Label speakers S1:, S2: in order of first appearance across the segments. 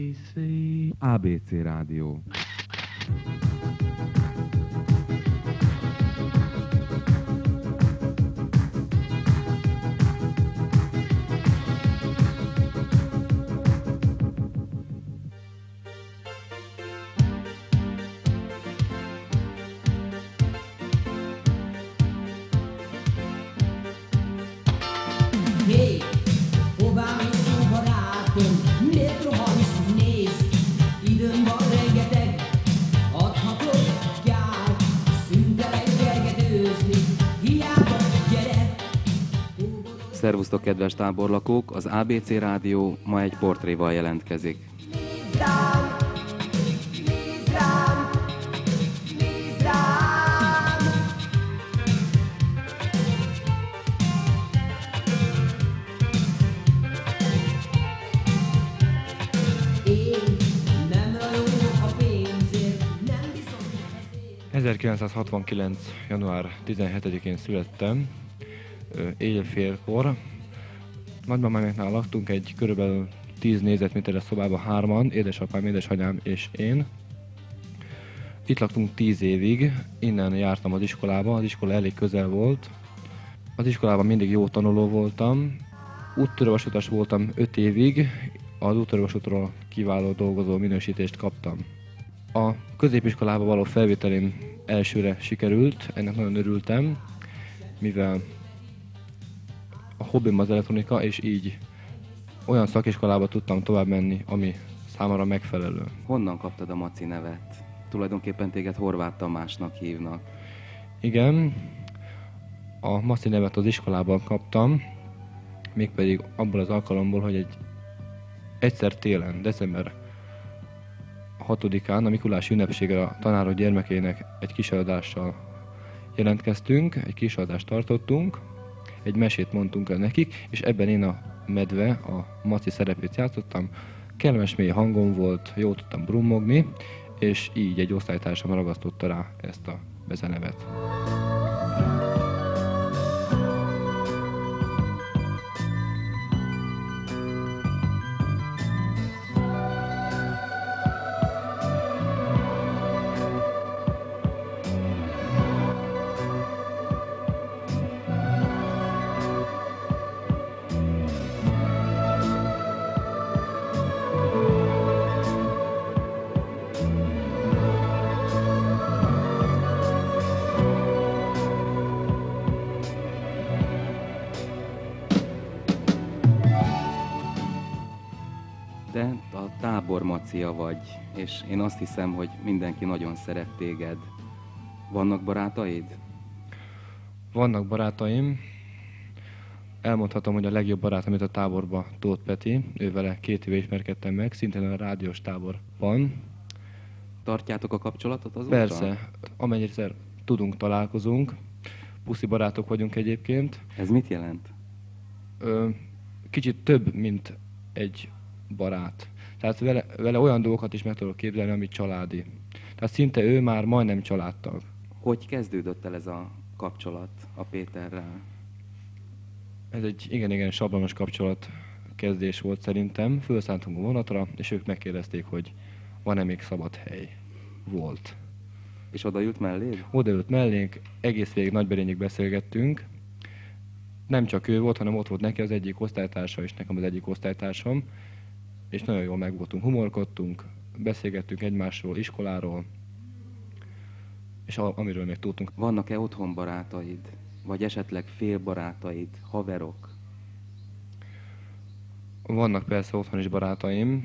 S1: ABC Rádió. Szervusztok, kedves táborlakók! Az ABC Rádió ma egy portréval jelentkezik.
S2: Nézd rám! Nézd rám! Nézd rám! Én nem rajongok a pénzért, nem viszont ezért.
S3: 1969. január 17-én születtem, éjfélkor. Nagymamáméknál laktunk egy körülbelül 10 négyzetméteres szobában hárman, édesapám, édesanyám és én. Itt laktunk 10 évig, innen jártam az iskolába, az iskola elég közel volt. Az iskolában mindig jó tanuló voltam. Úttörővasutas voltam 5 évig, az úttörővasútról kiváló dolgozó minősítést kaptam. A középiskolába való felvételém elsőre sikerült, ennek nagyon örültem, mivel a hobbim az elektronika, és így olyan szakiskolába tudtam tovább menni, ami számomra megfelelő.
S1: Honnan kaptad a Maci nevet? Tulajdonképpen téged Horváth Tamásnak hívnak.
S3: Igen, a Maci nevet az iskolában kaptam, mégpedig abból az alkalomból, hogy egyszer télen, december 6-án a Mikulási ünnepségre a tanárok gyermekének egy kisadással jelentkeztünk, egy kisadást tartottunk, egy mesét mondtunk el nekik, és ebben én a medve, a Maci szerepét játszottam. Kellemes mély hangom volt, jól tudtam brummogni, és így egy osztálytársam ragasztotta rá ezt a bezenevet.
S1: De a tábor Macia vagy, és én azt hiszem, hogy mindenki nagyon szeret téged. Vannak barátaid?
S3: Vannak barátaim. Elmondhatom, hogy a legjobb barátom itt a táborban Tóth Peti. Ővele 2 éve ismerkedtem meg, szintén a rádiós táborban.
S1: Tartjátok a kapcsolatot azóta?
S3: Persze, amennyire tudunk, találkozunk. Puszi barátok vagyunk egyébként.
S1: Ez mit jelent?
S3: Kicsit több, mint egy barát. Tehát vele olyan dolgokat is meg tudok képzelni, ami családi. Tehát szinte ő már majdnem családtag.
S1: Hogy kezdődött el ez a kapcsolat a Péterrel?
S3: Ez egy igen sablonos kapcsolat kezdés volt szerintem. Fölszálltunk a vonatra, és ők megkérdezték, hogy van-e még szabad hely. Volt.
S1: És oda jut melléd?
S3: Oda jut mellénk, egész végig Nagyberényig beszélgettünk. Nem csak ő volt, hanem ott volt neki az egyik osztálytársa, és nekem az egyik osztálytársam. És nagyon jól megvoltunk, humorkodtunk, beszélgettünk egymásról, iskoláról, és amiről még tudtunk.
S1: Vannak-e otthon barátaid? Vagy esetleg félbarátaid, haverok?
S3: Vannak persze otthon is barátaim.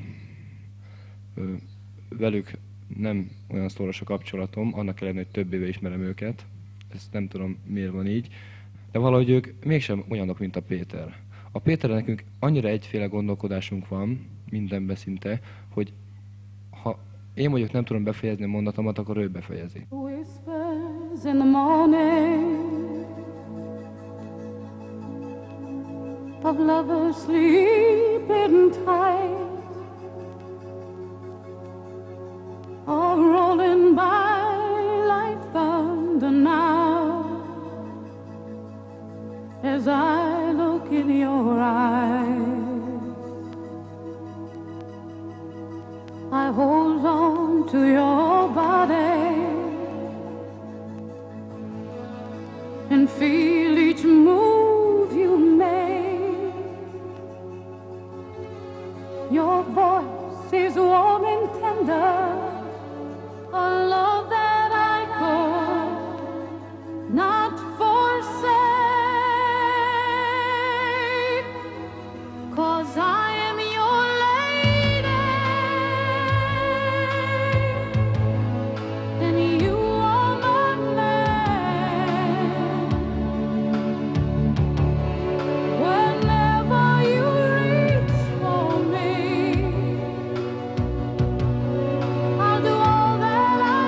S3: Velük nem olyan szoros a kapcsolatom, annak ellenére, hogy több éve ismerem őket. Ezt nem tudom, miért van így. De valahogy ők mégsem olyanok, mint a Péter. A Péterrel nekünk annyira egyféle gondolkodásunk van, mindenben szinte, hogy ha én mondjuk nem tudom befejezni a mondatomat, akkor ő befejezi.
S4: Whispers in the morning of lovers sleeping tight, all rolling by like thunder now, as I look in your eyes. I hold on to your body and feel each move you make. Your voice is warm and tender, a love that I could not forsake, 'cause I am your lady and you are my man. Whenever you reach for me, I'll do all that I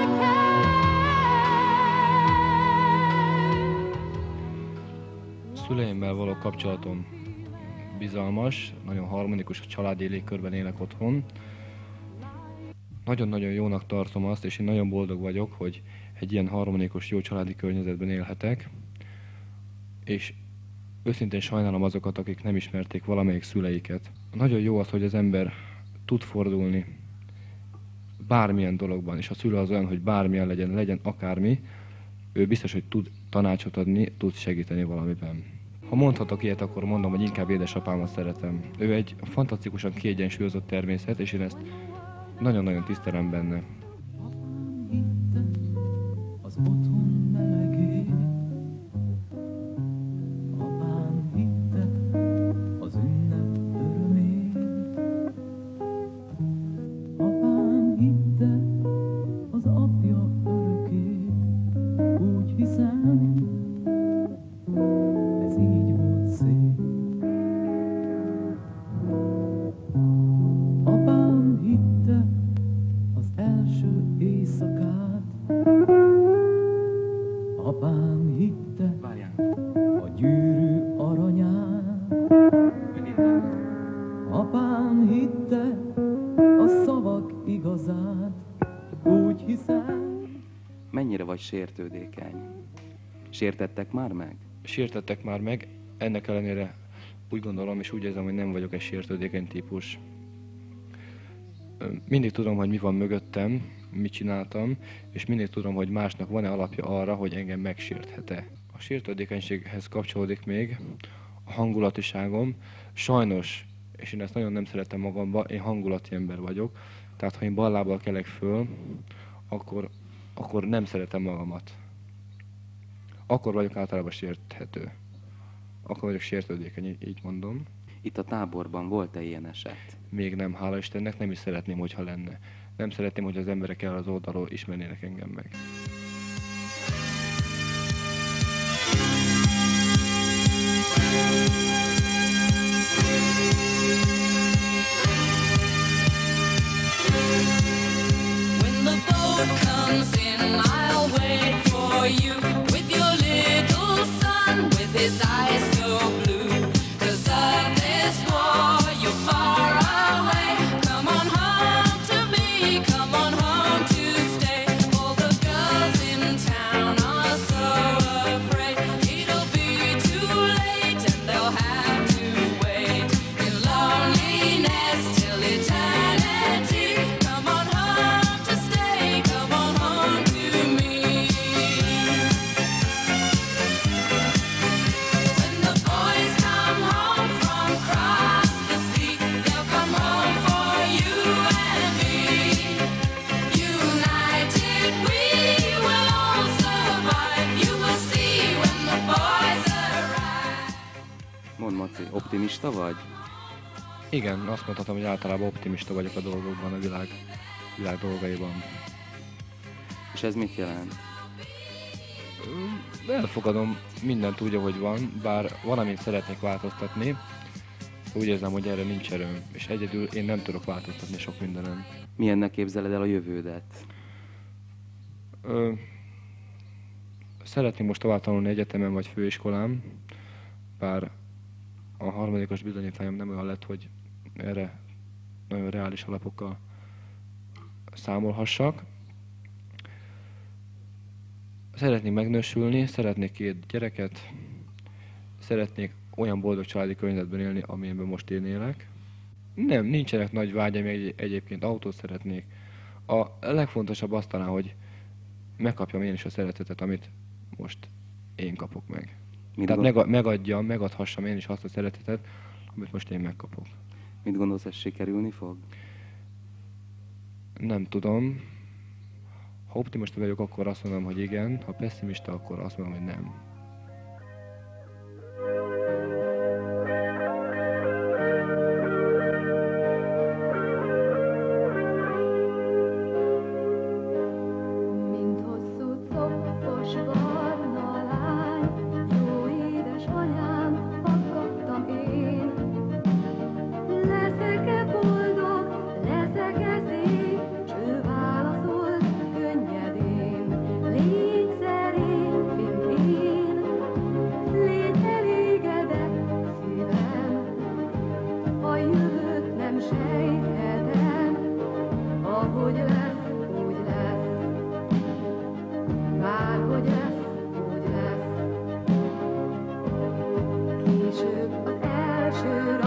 S4: can.
S3: Szüleimmel való kapcsolatom bizalmas, nagyon harmonikus, a családi légkörben élek otthon. Nagyon-nagyon jónak tartom azt, és én nagyon boldog vagyok, hogy egy ilyen harmonikus, jó családi környezetben élhetek. És őszintén sajnálom azokat, akik nem ismerték valamelyik szüleiket. Nagyon jó az, hogy az ember tud fordulni bármilyen dologban, és a szülő az olyan, hogy bármilyen legyen akármi, ő biztos, hogy tud tanácsot adni, tud segíteni valamiben. Ha mondhatok ilyet, akkor mondom, hogy inkább édesapámat szeretem. Ő egy fantasztikusan kiegyensúlyozott természet, és én ezt nagyon-nagyon tisztelem benne.
S5: Az otthon melegét, apám hitte az ünnep örömét, apám hitte az apja örökét, úgy hiszem, ez így volt szép. Apám hitte az első éjszakát, apám hitte a gyűrű aranyát, apám hitte a szavak igazát, úgy hiszem.
S1: Mennyire vagy sértődékeny? Sértettek már meg?
S3: Sértettek már meg, ennek ellenére úgy gondolom és úgy érzem, hogy nem vagyok egy sértődékeny típus. Mindig tudom, hogy mi van mögöttem, mit csináltam, és mindig tudom, hogy másnak van-e alapja arra, hogy engem megsérthet-e. A sértődékenységhez kapcsolódik még a hangulatiságom. Sajnos, és én ezt nagyon nem szeretem magamba, én hangulati ember vagyok, tehát ha én bal lábbal kelek föl, akkor nem szeretem magamat. Akkor vagyok általában sérthető. Akkor vagyok sértődékeny, így mondom.
S1: Itt a táborban volt-e ilyen eset?
S3: Még nem, hála Istennek, nem is szeretném, hogyha lenne. Nem szeretném, hogy az emberek el az oldalról ismernének engem meg.
S6: When the boat comes in, I'll wait for you with your little son with his eyes so blue. 'Cause of this war, you're far away. Come on home to me, come on home to stay. All the girls in town are so afraid it'll be too late and they'll have to wait in loneliness till eternity. Come on home to stay, come on home to me. When the boys come home from across the sea, they'll come home for you and me. United we will all survive. You will see when the boys arrive.
S1: Mondd, Maci, optimista vagy?
S3: Igen, azt mondhatom, hogy általában optimista vagyok a dolgokban, a világ dolgaiban.
S1: És ez mit jelent?
S3: Elfogadom mindent úgy, ahogy van, bár valamit szeretnék változtatni. Úgy érzem, hogy erre nincs erőm, és egyedül én nem tudok változtatni sok mindenen.
S1: Milyennek képzeled el a jövődet?
S3: Szeretném most tovább tanulni egyetemen vagy főiskolán, bár a harmadikos bizonyítványom nem olyan lett, hogy erre nagyon reális alapokkal számolhassak. Szeretnék megnősülni, szeretnék 2 gyereket, szeretnék olyan boldog családi környezetben élni, amilyenben most én élek. Nem, nincsenek nagy vágyaim, egyébként autót szeretnék. A legfontosabb az talán, hogy megkapjam én is a szeretetet, amit most én kapok meg. Tehát megadhassam én is azt a szeretetet, amit most én megkapok.
S1: Mit gondolsz, ez sikerülni fog?
S3: Nem tudom. Ha optimista vagyok, akkor azt mondom, hogy igen. Ha pessimista, akkor azt mondom, hogy nem.
S4: Mint hosszú coppos barna lány, jó édesanyám, akadtam én. Leszek-e boldog, leszek-e szép, s ő válaszolt könnyedén. Légy szerény, mint én, légy elégedett szívem. A jövőt nem sejthetem, ahogy lesz, úgy lesz. Bárhogy lesz, úgy lesz. Később az első